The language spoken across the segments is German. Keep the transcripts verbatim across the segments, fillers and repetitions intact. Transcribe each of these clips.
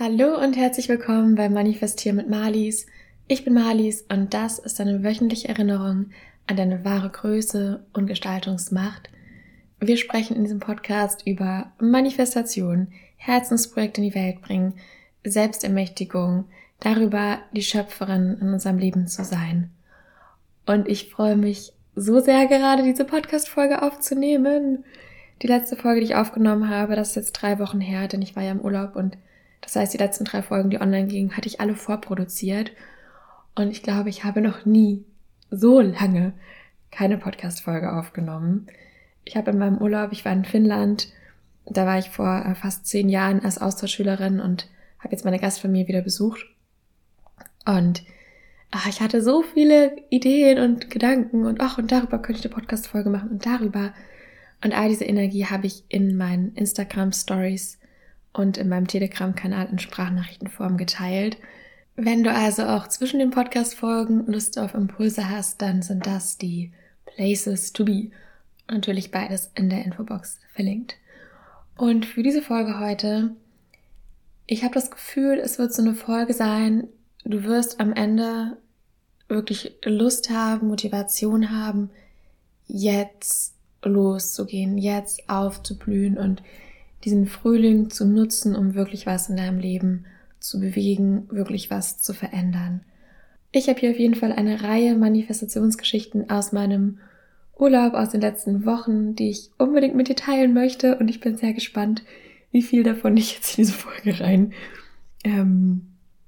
Hallo und herzlich willkommen bei Manifestieren mit Marlies. Ich bin Marlies und das ist eine wöchentliche Erinnerung an deine wahre Größe und Gestaltungsmacht. Wir sprechen in diesem Podcast über Manifestation, Herzensprojekte in die Welt bringen, Selbstermächtigung, darüber, die Schöpferin in unserem Leben zu sein. Und ich freue mich so sehr, gerade diese Podcast-Folge aufzunehmen. Die letzte Folge, die ich aufgenommen habe, das ist jetzt drei Wochen her, denn ich war ja im Urlaub und das heißt, die letzten drei Folgen, die online gingen, hatte ich alle vorproduziert. Und ich glaube, ich habe noch nie so lange keine Podcast-Folge aufgenommen. Ich habe in meinem Urlaub, ich war in Finnland, da war ich vor fast zehn Jahren als Austauschschülerin und habe jetzt meine Gastfamilie wieder besucht. Und ach, ich hatte so viele Ideen und Gedanken und ach, und darüber könnte ich eine Podcast-Folge machen und darüber. Und all diese Energie habe ich in meinen Instagram-Stories und in meinem Telegram-Kanal in Sprachnachrichtenform geteilt. Wenn du also auch zwischen den Podcast-Folgen Lust auf Impulse hast, dann sind das die Places to be. Und natürlich beides in der Infobox verlinkt. Und für diese Folge heute, ich habe das Gefühl, es wird so eine Folge sein, du wirst am Ende wirklich Lust haben, Motivation haben, jetzt loszugehen, jetzt aufzublühen und diesen Frühling zu nutzen, um wirklich was in deinem Leben zu bewegen, wirklich was zu verändern. Ich habe hier auf jeden Fall eine Reihe Manifestationsgeschichten aus meinem Urlaub, aus den letzten Wochen, die ich unbedingt mit dir teilen möchte und ich bin sehr gespannt, wie viel davon ich jetzt in diese Folge rein, ähm,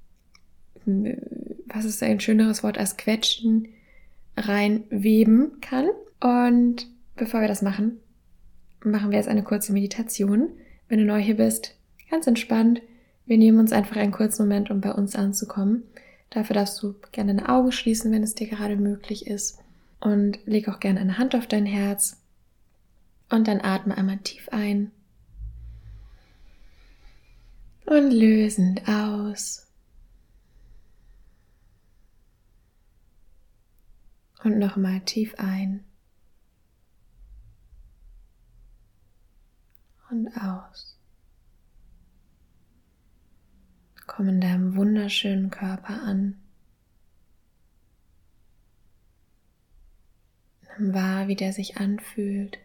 was ist ein schöneres Wort als quetschen, reinweben kann. Und bevor wir das machen, machen wir jetzt eine kurze Meditation. Wenn du neu hier bist, ganz entspannt. Wir nehmen uns einfach einen kurzen Moment, um bei uns anzukommen. Dafür darfst du gerne deine Augen schließen, wenn es dir gerade möglich ist. Und leg auch gerne eine Hand auf dein Herz. Und dann atme einmal tief ein. Und lösend aus. Und nochmal tief ein. Und aus. Komm in deinem wunderschönen Körper an. Nimm wahr, wie der sich anfühlt.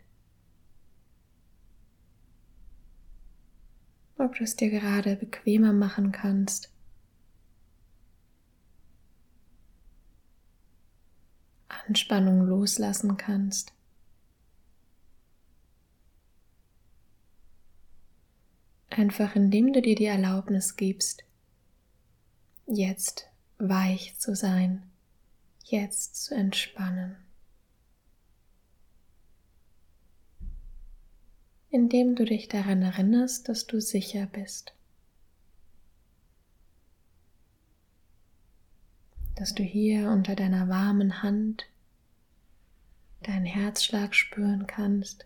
Ob du es dir gerade bequemer machen kannst. Anspannung loslassen kannst. Einfach indem du dir die Erlaubnis gibst, jetzt weich zu sein, jetzt zu entspannen. Indem du dich daran erinnerst, dass du sicher bist. Dass du hier unter deiner warmen Hand deinen Herzschlag spüren kannst.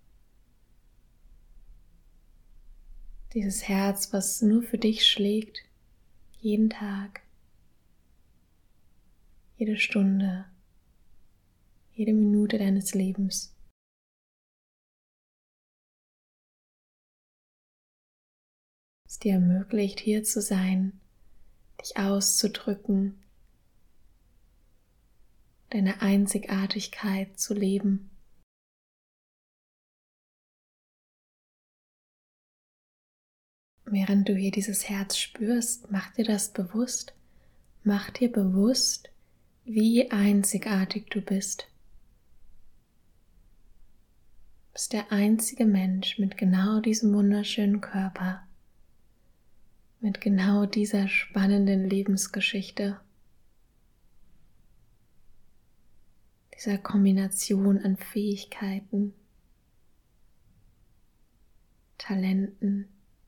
Dieses Herz, was nur für dich schlägt, jeden Tag, jede Stunde, jede Minute deines Lebens. Es dir ermöglicht, hier zu sein, dich auszudrücken, deine Einzigartigkeit zu leben. Während du hier dieses Herz spürst, mach dir das bewusst. Mach dir bewusst, wie einzigartig du bist. Du bist der einzige Mensch mit genau diesem wunderschönen Körper, mit genau dieser spannenden Lebensgeschichte, dieser Kombination an Fähigkeiten, Talenten,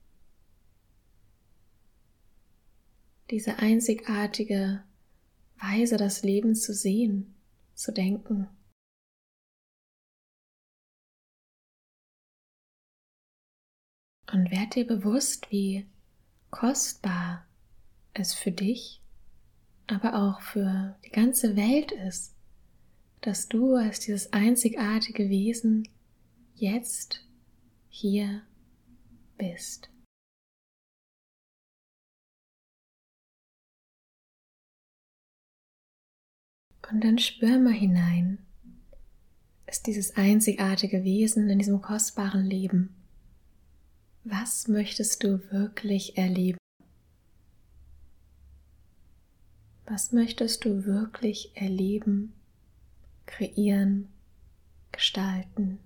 diese einzigartige Weise, das Leben zu sehen, zu denken. Und werd dir bewusst, wie kostbar es für dich, aber auch für die ganze Welt ist, dass du als dieses einzigartige Wesen jetzt hier bist. Und dann spür mal hinein. Ist dieses einzigartige Wesen in diesem kostbaren Leben? Was möchtest du wirklich erleben? Was möchtest du wirklich erleben, kreieren, gestalten?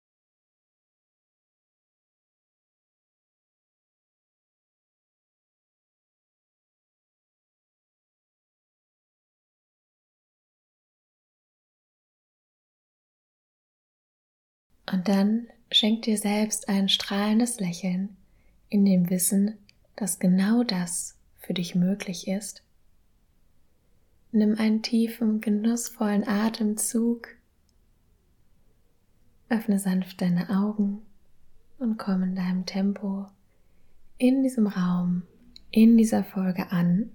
Und dann schenk dir selbst ein strahlendes Lächeln in dem Wissen, dass genau das für dich möglich ist. Nimm einen tiefen, genussvollen Atemzug, öffne sanft deine Augen und komm in deinem Tempo in diesem Raum, in dieser Folge an.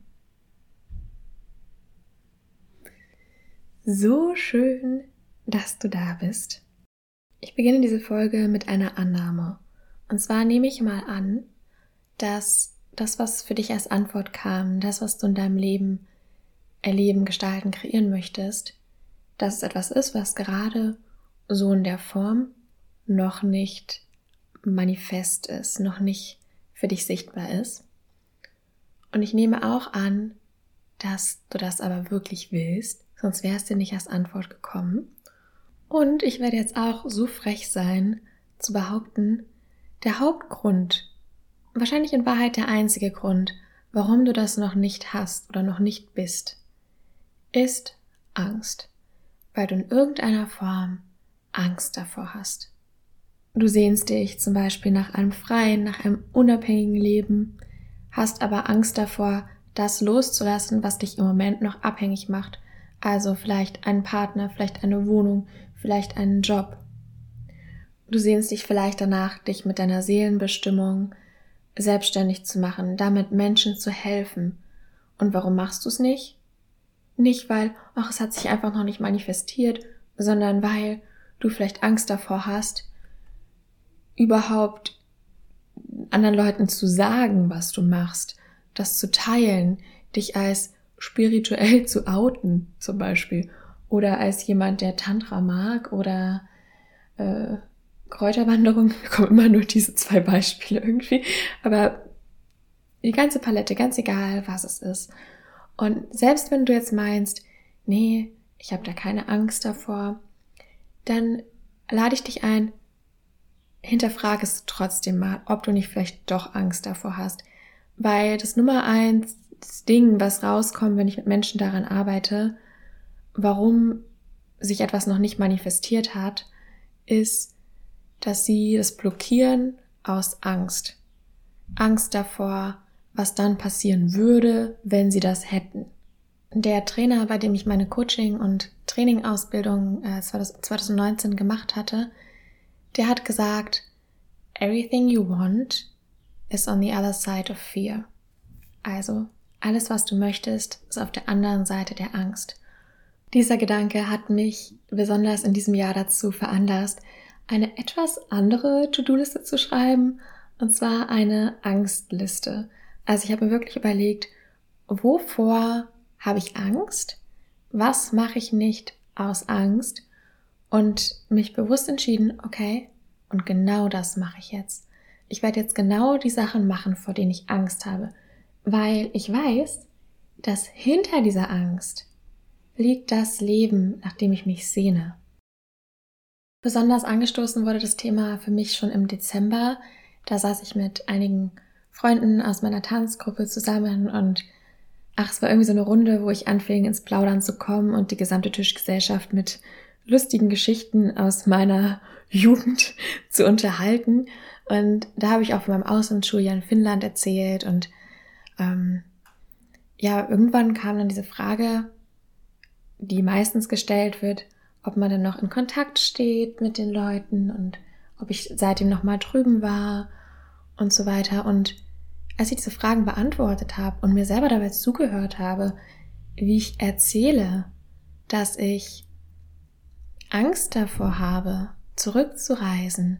So schön, dass du da bist. Ich beginne diese Folge mit einer Annahme. Und zwar nehme ich mal an, dass das, was für dich als Antwort kam, das, was du in deinem Leben erleben, gestalten, kreieren möchtest, dass es etwas ist, was gerade so in der Form noch nicht manifest ist, noch nicht für dich sichtbar ist. Und ich nehme auch an, dass du das aber wirklich willst, sonst wärst du nicht als Antwort gekommen. Und ich werde jetzt auch so frech sein, zu behaupten, der Hauptgrund, wahrscheinlich in Wahrheit der einzige Grund, warum du das noch nicht hast oder noch nicht bist, ist Angst, weil du in irgendeiner Form Angst davor hast. Du sehnst dich zum Beispiel nach einem freien, nach einem unabhängigen Leben, hast aber Angst davor, das loszulassen, was dich im Moment noch abhängig macht. Also vielleicht einen Partner, vielleicht eine Wohnung, vielleicht einen Job. Du sehnst dich vielleicht danach, dich mit deiner Seelenbestimmung selbstständig zu machen, damit Menschen zu helfen. Und warum machst du es nicht? Nicht, weil, ach, es hat sich einfach noch nicht manifestiert, sondern weil du vielleicht Angst davor hast, überhaupt anderen Leuten zu sagen, was du machst, das zu teilen, dich als spirituell zu outen zum Beispiel oder als jemand, der Tantra mag oder äh, Kräuterwanderung, da kommen immer nur diese zwei Beispiele irgendwie, aber die ganze Palette, ganz egal, was es ist. Und selbst wenn du jetzt meinst, nee, ich habe da keine Angst davor, dann lade ich dich ein, hinterfrage es trotzdem mal, ob du nicht vielleicht doch Angst davor hast. Weil das Nummer eins das Ding, was rauskommt, wenn ich mit Menschen daran arbeite, warum sich etwas noch nicht manifestiert hat, ist, dass sie das blockieren aus Angst. Angst davor, was dann passieren würde, wenn sie das hätten. Der Trainer, bei dem ich meine Coaching- und Training-Ausbildung äh, zwanzig neunzehn gemacht hatte, der hat gesagt, everything you want is on the other side of fear. Also, alles, was du möchtest, ist auf der anderen Seite der Angst. Dieser Gedanke hat mich besonders in diesem Jahr dazu veranlasst, eine etwas andere To-Do-Liste zu schreiben, und zwar eine Angstliste. Also ich habe mir wirklich überlegt, wovor habe ich Angst? Was mache ich nicht aus Angst? Und mich bewusst entschieden, okay, und genau das mache ich jetzt. Ich werde jetzt genau die Sachen machen, vor denen ich Angst habe, weil ich weiß, dass hinter dieser Angst liegt das Leben, nach dem ich mich sehne. Besonders angestoßen wurde das Thema für mich schon im Dezember. Da saß ich mit einigen Freunden aus meiner Tanzgruppe zusammen und ach, es war irgendwie so eine Runde, wo ich anfing, ins Plaudern zu kommen und die gesamte Tischgesellschaft mit lustigen Geschichten aus meiner Jugend zu unterhalten. Und da habe ich auch von meinem Auslandsschuljahr in Finnland erzählt und ähm, ja, irgendwann kam dann diese Frage, die meistens gestellt wird, ob man denn noch in Kontakt steht mit den Leuten und ob ich seitdem noch mal drüben war und so weiter. Und als ich diese Fragen beantwortet habe und mir selber dabei zugehört habe, wie ich erzähle, dass ich Angst davor habe, zurückzureisen,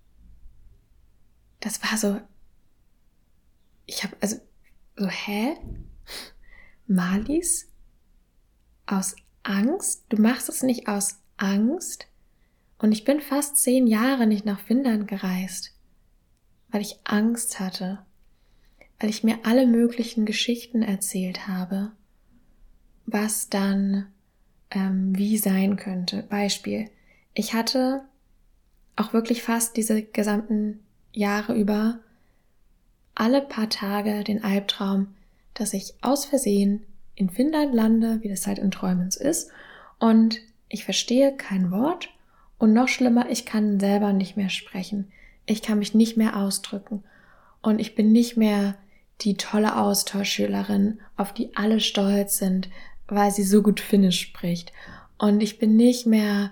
das war so, ich habe also so, hä? Marlies? Aus Angst. Du machst es nicht aus Angst. Und ich bin fast zehn Jahre nicht nach Finnland gereist, weil ich Angst hatte, weil ich mir alle möglichen Geschichten erzählt habe, was dann ähm, wie sein könnte. Beispiel, ich hatte auch wirklich fast diese gesamten Jahre über alle paar Tage den Albtraum, dass ich aus Versehen in Finnland lande, wie das halt in Träumen so ist, und ich verstehe kein Wort und noch schlimmer, ich kann selber nicht mehr sprechen. Ich kann mich nicht mehr ausdrücken und ich bin nicht mehr die tolle Austauschschülerin, auf die alle stolz sind, weil sie so gut Finnisch spricht. Und ich bin nicht mehr,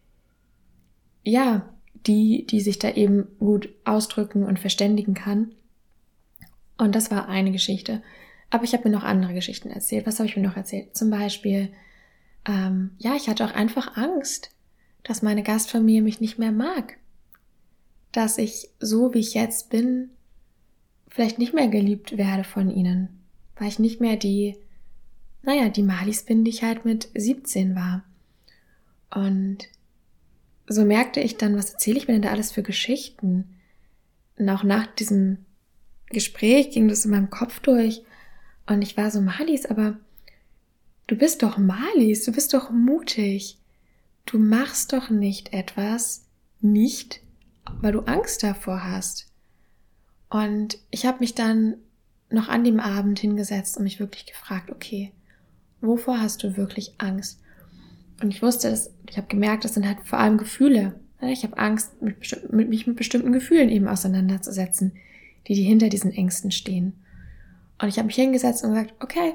ja, die, die sich da eben gut ausdrücken und verständigen kann. Und das war eine Geschichte. Aber ich habe mir noch andere Geschichten erzählt. Was habe ich mir noch erzählt? Zum Beispiel, ähm, ja, ich hatte auch einfach Angst, dass meine Gastfamilie mich nicht mehr mag. Dass ich, so wie ich jetzt bin, vielleicht nicht mehr geliebt werde von ihnen. Weil ich nicht mehr die, naja, die Marlies bin, die ich halt mit siebzehn war. Und so merkte ich dann, was erzähle ich mir denn da alles für Geschichten? Und auch nach diesem Gespräch ging das in meinem Kopf durch. Und ich war so, Marlies, aber du bist doch Marlies, du bist doch mutig. Du machst doch nicht etwas, nicht, weil du Angst davor hast. Und ich habe mich dann noch an dem Abend hingesetzt und mich wirklich gefragt, okay, wovor hast du wirklich Angst? Und ich wusste, dass, ich habe gemerkt, das sind halt vor allem Gefühle. Ich habe Angst, mit, mit mich mit bestimmten Gefühlen eben auseinanderzusetzen, die, die hinter diesen Ängsten stehen. Und ich habe mich hingesetzt und gesagt, okay,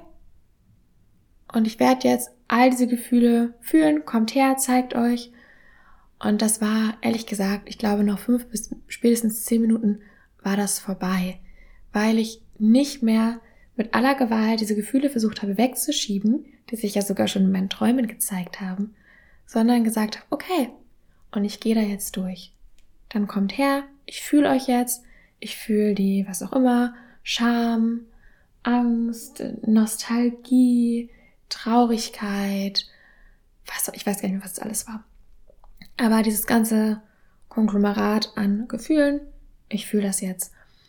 und ich werde jetzt all diese Gefühle fühlen, kommt her, zeigt euch. Und das war, ehrlich gesagt, ich glaube noch fünf bis spätestens zehn Minuten war das vorbei, weil ich nicht mehr mit aller Gewalt diese Gefühle versucht habe wegzuschieben, die sich ja sogar schon in meinen Träumen gezeigt haben, sondern gesagt habe, okay, und ich gehe da jetzt durch. Dann kommt her, ich fühle euch jetzt, ich fühle die, was auch immer, Scham, Angst, Nostalgie, Traurigkeit, was, ich weiß gar nicht mehr, was das alles war. Aber dieses ganze Konglomerat an Gefühlen, ich fühle das jetzt.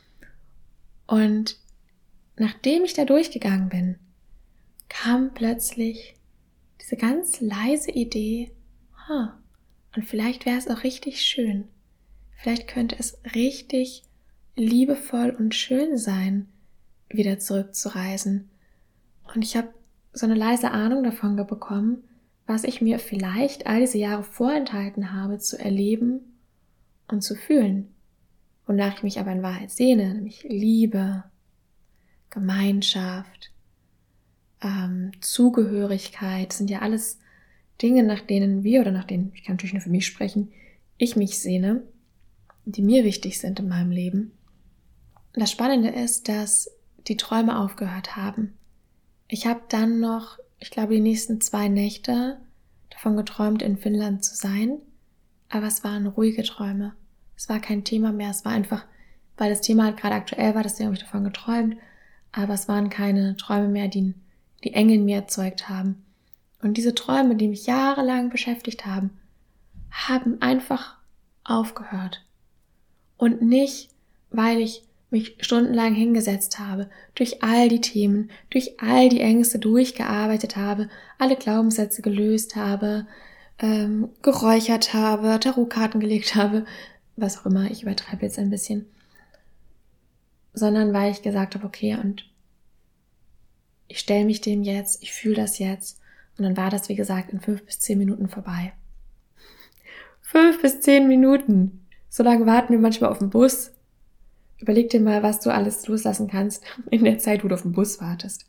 Und nachdem ich da durchgegangen bin, kam plötzlich diese ganz leise Idee, huh, und vielleicht wäre es auch richtig schön. Vielleicht könnte es richtig liebevoll und schön sein, wieder zurückzureisen. Und ich habe so eine leise Ahnung davon bekommen, was ich mir vielleicht all diese Jahre vorenthalten habe, zu erleben und zu fühlen. Wonach ich mich aber in Wahrheit sehne, nämlich Liebe, Gemeinschaft, ähm, Zugehörigkeit, das sind ja alles Dinge, nach denen wir, oder nach denen, ich kann natürlich nur für mich sprechen, ich mich sehne, die mir wichtig sind in meinem Leben. Und das Spannende ist, dass die Träume aufgehört haben. Ich habe dann noch, ich glaube, die nächsten zwei Nächte davon geträumt, in Finnland zu sein, aber es waren ruhige Träume. Es war kein Thema mehr, es war einfach, weil das Thema halt gerade aktuell war, deswegen habe ich davon geträumt, aber es waren keine Träume mehr, die die Enge in mir erzeugt haben. Und diese Träume, die mich jahrelang beschäftigt haben, haben einfach aufgehört. Und nicht, weil ich mich stundenlang hingesetzt habe, durch all die Themen, durch all die Ängste durchgearbeitet habe, alle Glaubenssätze gelöst habe, ähm, geräuchert habe, Tarotkarten gelegt habe, was auch immer, ich übertreibe jetzt ein bisschen, sondern weil ich gesagt habe, okay, und ich stelle mich dem jetzt, ich fühle das jetzt, und dann war das, wie gesagt, in fünf bis zehn Minuten vorbei. Fünf bis zehn Minuten! So lange warten wir manchmal auf den Bus. Überleg dir mal, was du alles loslassen kannst in der Zeit, wo du auf den Bus wartest.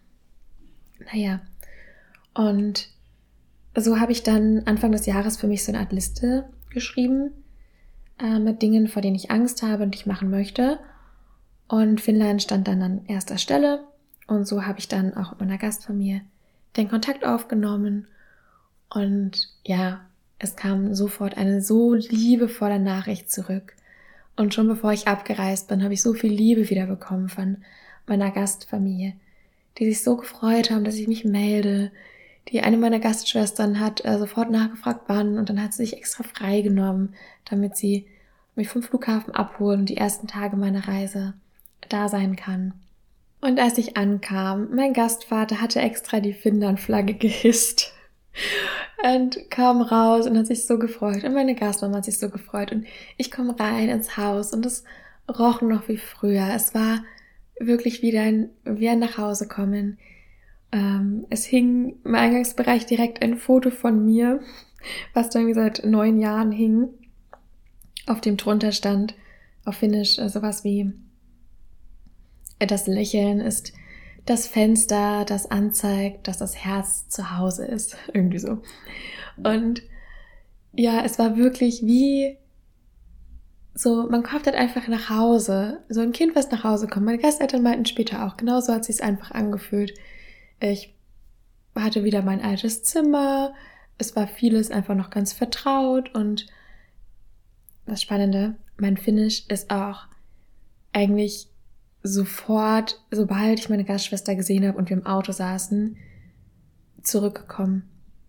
Naja, und so habe ich dann Anfang des Jahres für mich so eine Art Liste geschrieben äh, mit Dingen, vor denen ich Angst habe und die ich machen möchte. Und Finnland stand dann an erster Stelle. Und so habe ich dann auch mit meiner Gastfamilie den Kontakt aufgenommen. Und ja, es kam sofort eine so liebevolle Nachricht zurück. Und schon bevor ich abgereist bin, habe ich so viel Liebe wiederbekommen von meiner Gastfamilie, die sich so gefreut haben, dass ich mich melde, Die eine meiner Gastschwestern hat äh, sofort nachgefragt, wann, und dann hat sie sich extra frei genommen, damit sie mich vom Flughafen abholen und die ersten Tage meiner Reise da sein kann. Und als ich ankam, mein Gastvater hatte extra die Finnland-Flagge gehisst und kam raus und hat sich so gefreut. Und meine Gastmama hat sich so gefreut. Und ich komme rein ins Haus und es roch noch wie früher. Es war wirklich wieder ein, wie ein Nachhausekommen. Ähm, es hing im Eingangsbereich direkt ein Foto von mir, was da irgendwie seit neun Jahren hing, auf dem drunter stand, auf Finnisch, äh, sowas wie: Das Lächeln ist das Fenster, das anzeigt, dass das Herz zu Hause ist. Irgendwie so. Und ja, es war wirklich wie so, man kommt halt einfach nach Hause. So ein Kind, was nach Hause kommt. Meine Gasteltern meinten später auch, genauso hat es sich einfach angefühlt. Ich hatte wieder mein altes Zimmer. Es war vieles einfach noch ganz vertraut. Und das Spannende, mein Finnisch ist auch eigentlich sofort, sobald ich meine Gastschwester gesehen habe und wir im Auto saßen, zurückgekommen.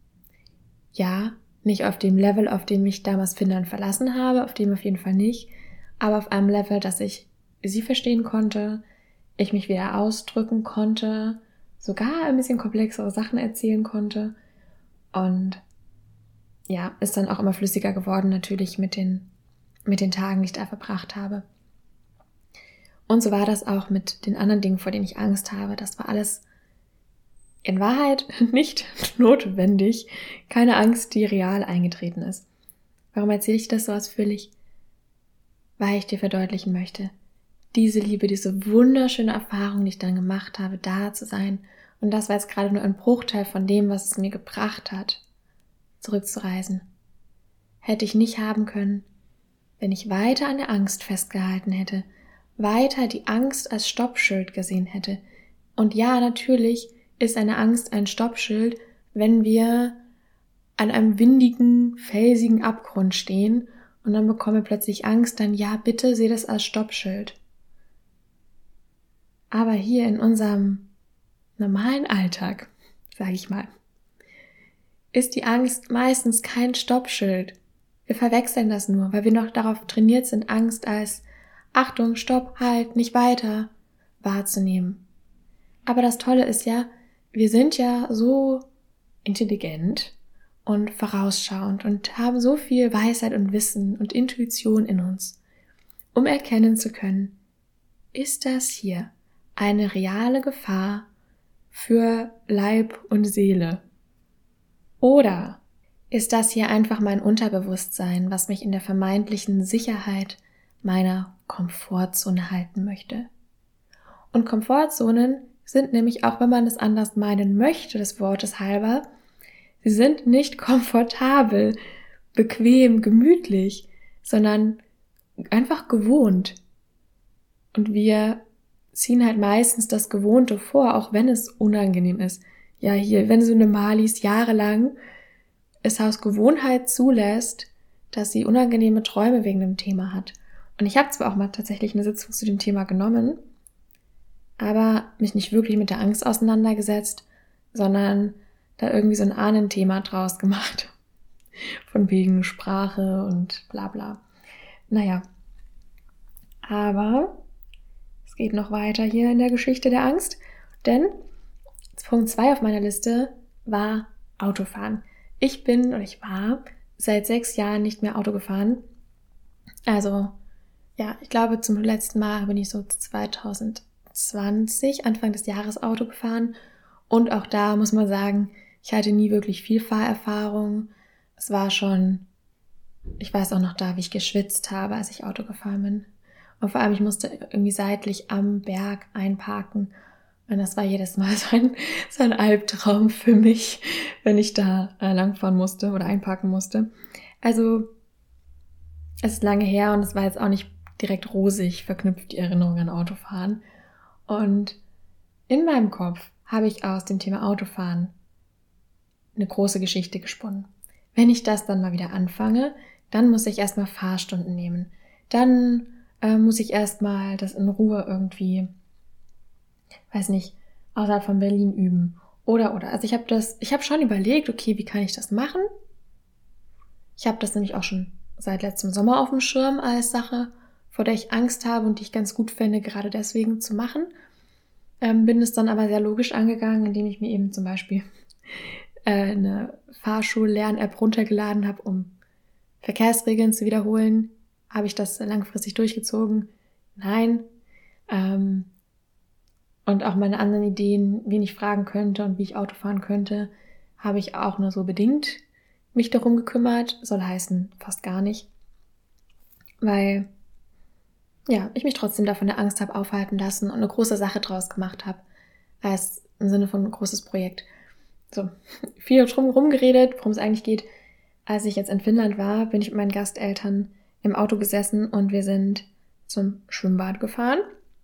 Ja, nicht auf dem Level, auf dem ich damals Finnland verlassen habe, auf dem auf jeden Fall nicht, aber auf einem Level, dass ich sie verstehen konnte, ich mich wieder ausdrücken konnte, sogar ein bisschen komplexere Sachen erzählen konnte und ja, ist dann auch immer flüssiger geworden natürlich mit den, mit den Tagen, die ich da verbracht habe. Und so war das auch mit den anderen Dingen, vor denen ich Angst habe. Das war alles in Wahrheit nicht notwendig. Keine Angst, die real eingetreten ist. Warum erzähle ich das so ausführlich? Weil ich dir verdeutlichen möchte, diese Liebe, diese wunderschöne Erfahrung, die ich dann gemacht habe, da zu sein. Und das war jetzt gerade nur ein Bruchteil von dem, was es mir gebracht hat, zurückzureisen. Hätte ich nicht haben können, wenn ich weiter an der Angst festgehalten hätte, weiter die Angst als Stoppschild gesehen hätte. Und ja, natürlich ist eine Angst ein Stoppschild, wenn wir an einem windigen, felsigen Abgrund stehen und dann bekomme plötzlich Angst, dann ja, bitte seh das als Stoppschild. Aber hier in unserem normalen Alltag, sage ich mal, ist die Angst meistens kein Stoppschild. Wir verwechseln das nur, weil wir noch darauf trainiert sind, Angst als Achtung, Stopp, halt, nicht weiter wahrzunehmen. Aber das Tolle ist ja, wir sind ja so intelligent und vorausschauend und haben so viel Weisheit und Wissen und Intuition in uns, um erkennen zu können, ist das hier eine reale Gefahr für Leib und Seele? Oder ist das hier einfach mein Unterbewusstsein, was mich in der vermeintlichen Sicherheit meiner Komfortzone halten möchte? Und Komfortzonen sind nämlich, auch wenn man es anders meinen möchte, des Wortes halber, sie sind nicht komfortabel, bequem, gemütlich, sondern einfach gewohnt. Und wir ziehen halt meistens das Gewohnte vor, auch wenn es unangenehm ist. Ja, hier, wenn so eine Malis jahrelang es aus Gewohnheit zulässt, dass sie unangenehme Träume wegen dem Thema hat. Und ich habe zwar auch mal tatsächlich eine Sitzung zu dem Thema genommen, aber mich nicht wirklich mit der Angst auseinandergesetzt, sondern da irgendwie so ein Ahnenthema draus gemacht. Von wegen Sprache und bla bla. Naja, aber es geht noch weiter hier in der Geschichte der Angst, denn Punkt zwei auf meiner Liste war Autofahren. Ich bin oder ich war seit sechs Jahren nicht mehr Auto gefahren. Also, ja, ich glaube zum letzten Mal bin ich so zwanzig zwanzig, Anfang des Jahres Auto gefahren. Und auch da muss man sagen, ich hatte nie wirklich viel Fahrerfahrung. Es war schon, ich weiß auch noch da, wie ich geschwitzt habe, als ich Auto gefahren bin. Und vor allem, ich musste irgendwie seitlich am Berg einparken. Und das war jedes Mal so ein, so ein Albtraum für mich, wenn ich da äh, langfahren musste oder einparken musste. Also, es ist lange her und es war jetzt auch nicht direkt rosig verknüpft, die Erinnerung an Autofahren. Und in meinem Kopf habe ich aus dem Thema Autofahren eine große Geschichte gesponnen. Wenn ich das dann mal wieder anfange, dann muss ich erstmal Fahrstunden nehmen. Dann äh, muss ich erstmal das in Ruhe irgendwie, weiß nicht, außerhalb von Berlin üben. Oder, oder. Also ich habe das, ich habe schon überlegt, okay, wie kann ich das machen? Ich habe das nämlich auch schon seit letztem Sommer auf dem Schirm als Sache, vor der ich Angst habe und die ich ganz gut fände, gerade deswegen zu machen. Ähm, bin es dann aber sehr logisch angegangen, indem ich mir eben zum Beispiel äh, eine Fahrschullern-App runtergeladen habe, um Verkehrsregeln zu wiederholen. Habe ich das langfristig durchgezogen? Nein. Ähm, und auch meine anderen Ideen, wen ich fragen könnte und wie ich Auto fahren könnte, habe ich auch nur so bedingt mich darum gekümmert. Soll heißen, fast gar nicht. Weil ja, ich mich trotzdem davon der Angst habe aufhalten lassen und eine große Sache draus gemacht habe. Als im Sinne von ein großes Projekt. So, viel drum rumgeredet, worum es eigentlich geht. Als ich jetzt in Finnland war, bin ich mit meinen Gasteltern im Auto gesessen und wir sind zum Schwimmbad gefahren.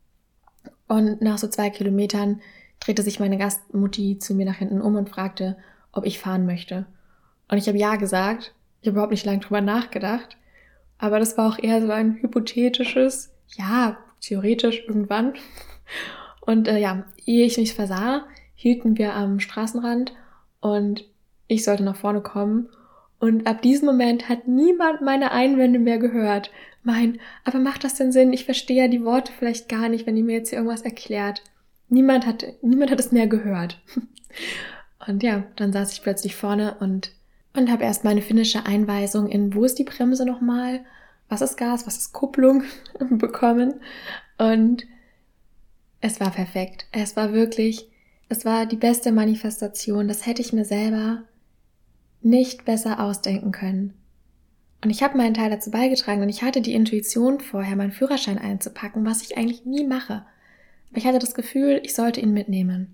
Und nach so zwei Kilometern drehte sich meine Gastmutti zu mir nach hinten um und fragte, ob ich fahren möchte. Und ich habe ja gesagt. Ich habe überhaupt nicht lange drüber nachgedacht. Aber das war auch eher so ein hypothetisches, ja, theoretisch irgendwann. Und äh, ja, ehe ich mich versah, hielten wir am Straßenrand und ich sollte nach vorne kommen. Und ab diesem Moment hat niemand meine Einwände mehr gehört. Mein, aber macht das denn Sinn? Ich verstehe ja die Worte vielleicht gar nicht, wenn ihr mir jetzt hier irgendwas erklärt. Niemand hat, niemand hat es mehr gehört. Und ja, dann saß ich plötzlich vorne und, und habe erst meine finnische Einweisung in, wo ist die Bremse nochmal? Was ist Gas? Was ist Kupplung? bekommen. Und es war perfekt. Es war wirklich, es war die beste Manifestation. Das hätte ich mir selber nicht besser ausdenken können. Und ich habe meinen Teil dazu beigetragen und ich hatte die Intuition vorher, meinen Führerschein einzupacken, was ich eigentlich nie mache. Aber ich hatte das Gefühl, ich sollte ihn mitnehmen.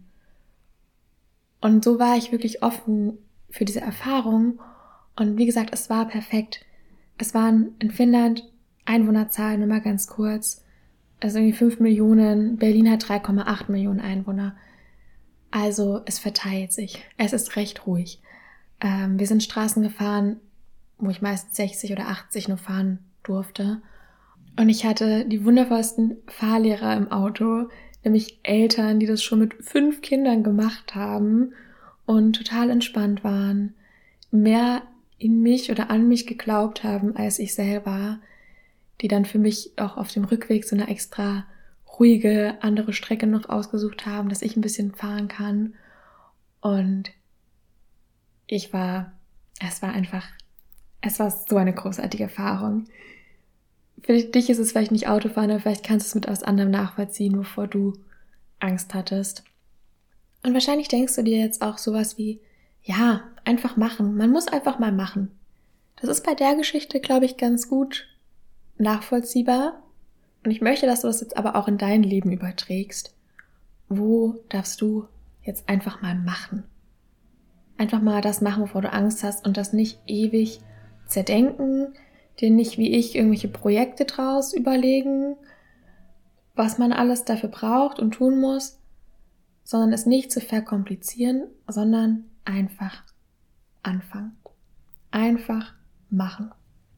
Und so war ich wirklich offen für diese Erfahrung. Und wie gesagt, es war perfekt. Es waren in Finnland Einwohnerzahlen, nur mal ganz kurz, also irgendwie fünf Millionen, Berlin hat drei Komma acht Millionen Einwohner. Also es verteilt sich. Es ist recht ruhig. Ähm, wir sind Straßen gefahren, wo ich meist sechzig oder achtzig nur fahren durfte. Und ich hatte die wundervollsten Fahrlehrer im Auto, nämlich Eltern, die das schon mit fünf Kindern gemacht haben und total entspannt waren, mehr in mich oder an mich geglaubt haben als ich selber, die dann für mich auch auf dem Rückweg so eine extra ruhige andere Strecke noch ausgesucht haben, dass ich ein bisschen fahren kann. Und ich war, es war einfach, es war so eine großartige Erfahrung. Für dich ist es vielleicht nicht Autofahren, aber vielleicht kannst du es mit etwas anderem nachvollziehen, wovor du Angst hattest. Und wahrscheinlich denkst du dir jetzt auch sowas wie, ja, einfach machen. Man muss einfach mal machen. Das ist bei der Geschichte, glaube ich, ganz gut nachvollziehbar. Und ich möchte, dass du das jetzt aber auch in dein Leben überträgst. Wo darfst du jetzt einfach mal machen? Einfach mal das machen, wovor du Angst hast und das nicht ewig zerdenken, dir nicht wie ich irgendwelche Projekte draus überlegen, was man alles dafür braucht und tun muss, sondern es nicht zu verkomplizieren, sondern einfach anfangen. Einfach machen.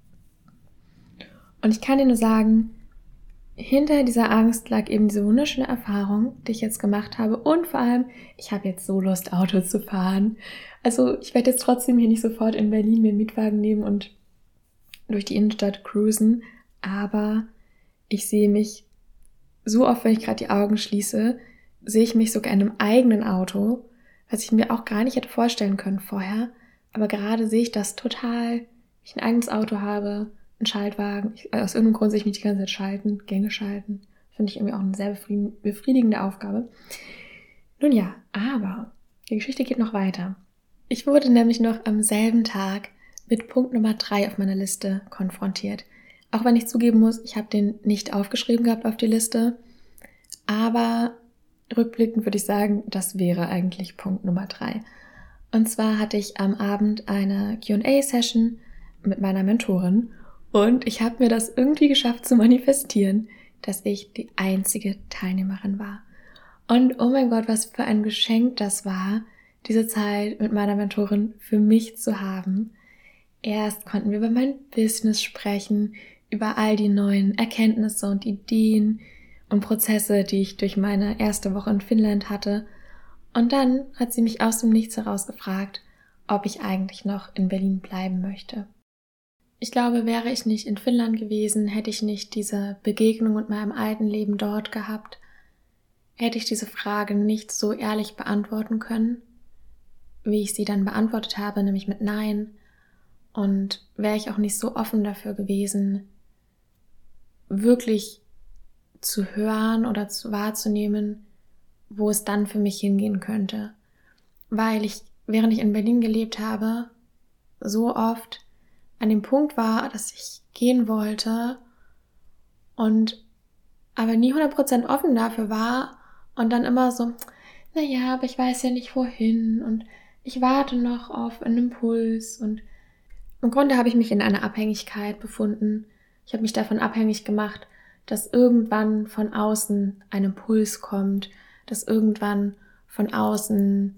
Und ich kann dir nur sagen, hinter dieser Angst lag eben diese wunderschöne Erfahrung, die ich jetzt gemacht habe. Und vor allem, ich habe jetzt so Lust, Auto zu fahren. Also ich werde jetzt trotzdem hier nicht sofort in Berlin mir einen Mietwagen nehmen und durch die Innenstadt cruisen. Aber ich sehe mich so oft, wenn ich gerade die Augen schließe, sehe ich mich sogar in einem eigenen Auto, was ich mir auch gar nicht hätte vorstellen können vorher. Aber gerade sehe ich das total, ich ein eigenes Auto habe, einen Schaltwagen. Ich, aus irgendeinem Grund sehe ich mich die ganze Zeit schalten, Gänge schalten. Finde ich irgendwie auch eine sehr befriedigende Aufgabe. Nun ja, aber die Geschichte geht noch weiter. Ich wurde nämlich noch am selben Tag mit Punkt Nummer drei auf meiner Liste konfrontiert. Auch wenn ich zugeben muss, ich habe den nicht aufgeschrieben gehabt auf die Liste. Aber rückblickend würde ich sagen, das wäre eigentlich Punkt Nummer drei. Und zwar hatte ich am Abend eine Q und A-Session mit meiner Mentorin und ich habe mir das irgendwie geschafft zu manifestieren, dass ich die einzige Teilnehmerin war. Und oh mein Gott, was für ein Geschenk das war, diese Zeit mit meiner Mentorin für mich zu haben. Erst konnten wir über mein Business sprechen, über all die neuen Erkenntnisse und Ideen und Prozesse, die ich durch meine erste Woche in Finnland hatte. Und dann hat sie mich aus dem Nichts heraus gefragt, ob ich eigentlich noch in Berlin bleiben möchte. Ich glaube, wäre ich nicht in Finnland gewesen, hätte ich nicht diese Begegnung mit meinem alten Leben dort gehabt, hätte ich diese Frage nicht so ehrlich beantworten können, wie ich sie dann beantwortet habe, nämlich mit Nein. Und wäre ich auch nicht so offen dafür gewesen, wirklich zu hören oder zu wahrzunehmen, wo es dann für mich hingehen könnte. Weil ich, während ich in Berlin gelebt habe, so oft an dem Punkt war, dass ich gehen wollte und aber nie hundert Prozent offen dafür war und dann immer so, naja, aber ich weiß ja nicht wohin und ich warte noch auf einen Impuls und im Grunde habe ich mich in einer Abhängigkeit befunden. Ich habe mich davon abhängig gemacht, dass irgendwann von außen ein Impuls kommt, dass irgendwann von außen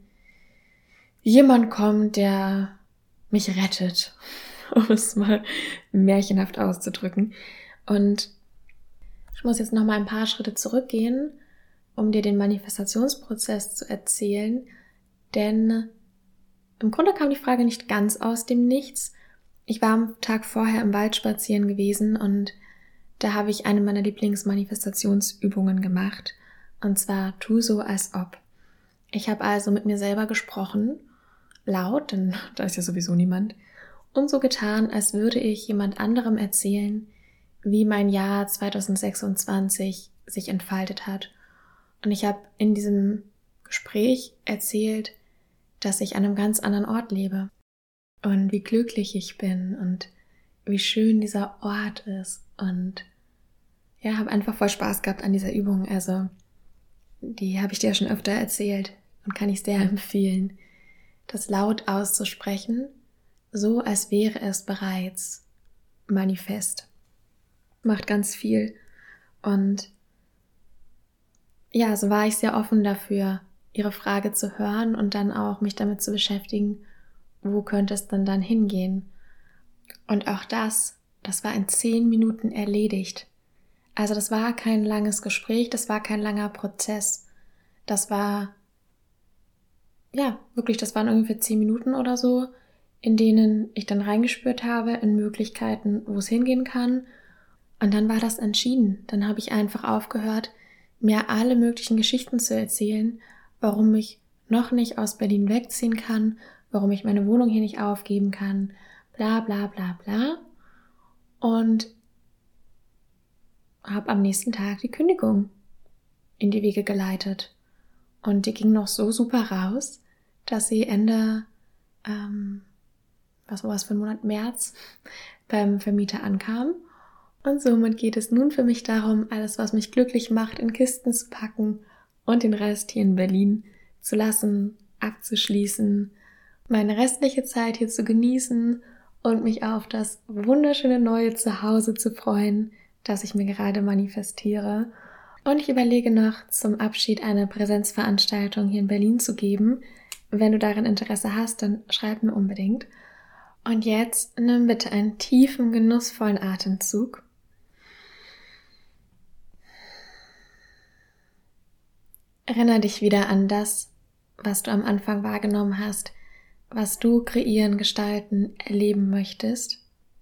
jemand kommt, der mich rettet, um es mal märchenhaft auszudrücken. Und ich muss jetzt noch mal ein paar Schritte zurückgehen, um dir den Manifestationsprozess zu erzählen, denn im Grunde kam die Frage nicht ganz aus dem Nichts. Ich war am Tag vorher im Wald spazieren gewesen und da habe ich eine meiner Lieblingsmanifestationsübungen gemacht, und zwar tu so als ob. Ich habe also mit mir selber gesprochen, laut, denn da ist ja sowieso niemand, und so getan, als würde ich jemand anderem erzählen, wie mein Jahr zwanzig sechsundzwanzig sich entfaltet hat. Und ich habe in diesem Gespräch erzählt, dass ich an einem ganz anderen Ort lebe und wie glücklich ich bin und wie schön dieser Ort ist. Und ja, habe einfach voll Spaß gehabt an dieser Übung. Also die habe ich dir ja schon öfter erzählt und kann ich sehr empfehlen, das laut auszusprechen, so als wäre es bereits manifest. Macht ganz viel. Und ja, so war ich sehr offen dafür, ihre Frage zu hören und dann auch mich damit zu beschäftigen, wo könnte es denn dann hingehen. Und auch das, das war in zehn Minuten erledigt. Also das war kein langes Gespräch, das war kein langer Prozess. Das war, ja, wirklich, das waren ungefähr zehn Minuten oder so, in denen ich dann reingespürt habe in Möglichkeiten, wo es hingehen kann. Und dann war das entschieden. Dann habe ich einfach aufgehört, mir alle möglichen Geschichten zu erzählen, warum ich noch nicht aus Berlin wegziehen kann, warum ich meine Wohnung hier nicht aufgeben kann, bla bla bla bla. Und habe am nächsten Tag die Kündigung in die Wege geleitet. Und die ging noch so super raus, dass sie Ende, ähm, was war es für ein Monat, März, beim Vermieter ankam. Und somit geht es nun für mich darum, alles, was mich glücklich macht, in Kisten zu packen und den Rest hier in Berlin zu lassen, abzuschließen, meine restliche Zeit hier zu genießen und mich auf das wunderschöne neue Zuhause zu freuen, das ich mir gerade manifestiere. Und ich überlege noch, zum Abschied eine Präsenzveranstaltung hier in Berlin zu geben. Wenn du daran Interesse hast, dann schreib mir unbedingt. Und jetzt nimm bitte einen tiefen, genussvollen Atemzug. Erinnere dich wieder an das, was du am Anfang wahrgenommen hast, was du kreieren, gestalten, erleben möchtest.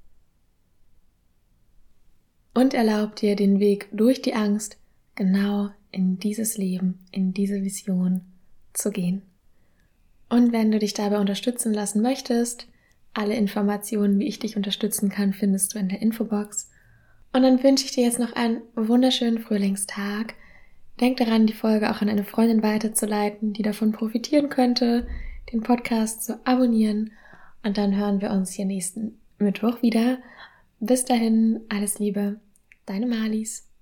Und erlaub dir den Weg durch die Angst genau in dieses Leben, in diese Vision zu gehen. Und wenn du dich dabei unterstützen lassen möchtest, alle Informationen, wie ich dich unterstützen kann, findest du in der Infobox. Und dann wünsche ich dir jetzt noch einen wunderschönen Frühlingstag. Denk daran, die Folge auch an eine Freundin weiterzuleiten, die davon profitieren könnte, den Podcast zu abonnieren. Und dann hören wir uns hier nächsten Mittwoch wieder. Bis dahin, alles Liebe, deine Marlies.